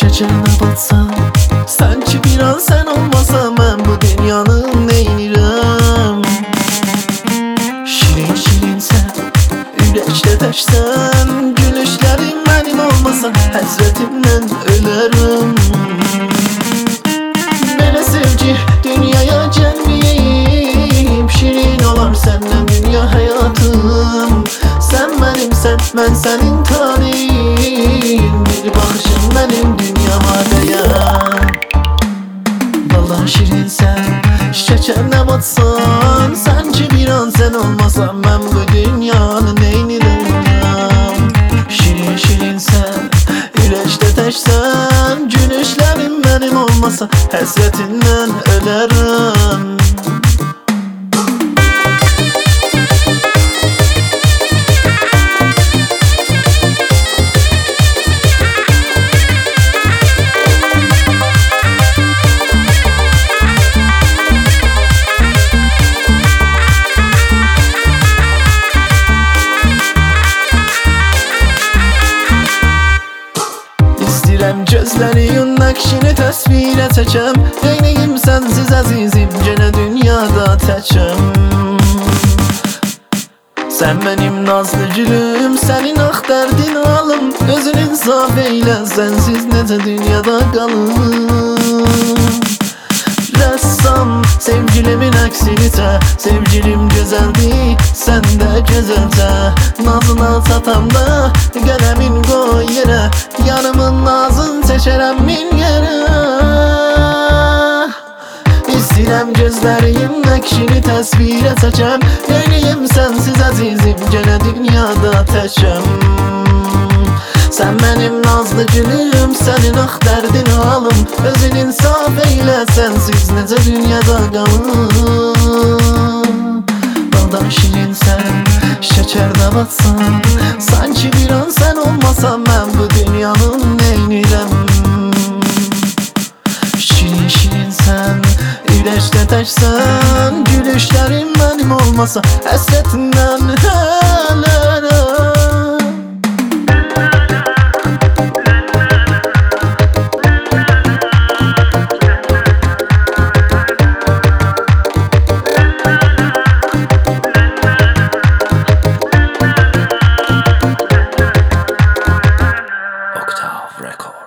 şekerine batsam, sanki bir an sen olmasan ben bu dünyanın neyirəm? Şirin şirin sen, ürəkdə təksən, gülüşlərin mənim olmasa həsrətimdən ölərəm. Belə sevgi dünyaya gəlməyib, şirin olar səndən dünya həyatım. Sən mənimsən, mən sənin talihim, bir baxışın mənim dünyama dəyər. Vallahi şirin sən, şəkərlə batsan, sanki bir an sən olmasan mən bu dünyanı neynirəm? Şirin şirin sən, ürəkdə təksən, gülüşlərin mənim olmasa həsrətindən ölərəm. Gözlərin nəqşini təsvirə çəkəm, neyniyim sənsiz əzizim, genə dünyada təkəm. Sən mənim nazlı gülüm, sənin ax dərdin alım, özün insaf eylə, sənsiz necə dünyada qalım. Rəssam, sevgilimin əksini çək, sevgilim gözəldir, sən də gözəlcə. Nazına çatamda, qələmin qoy yerə, yanımın nazın çəkərəm min yerə. İstəyirəm gözlərin nəqşini təsvirə çəkəm, neyniyim sənsiz əzizim, genə dünyada təkəm. Sən mənim nazlı gülüm, sənin ax dərdin alım, özün insaf eylə, sənsiz necə dünyada qalım. Baldan şirin sən, şəkərdə batsan, sanki bir an sən olmasan mən bu dünyanın neynirəm? Şirin şirin sən, ürəkdə təksən, gülüşlərin mənim olmasa həsrətindən ölərəm. Octave Record.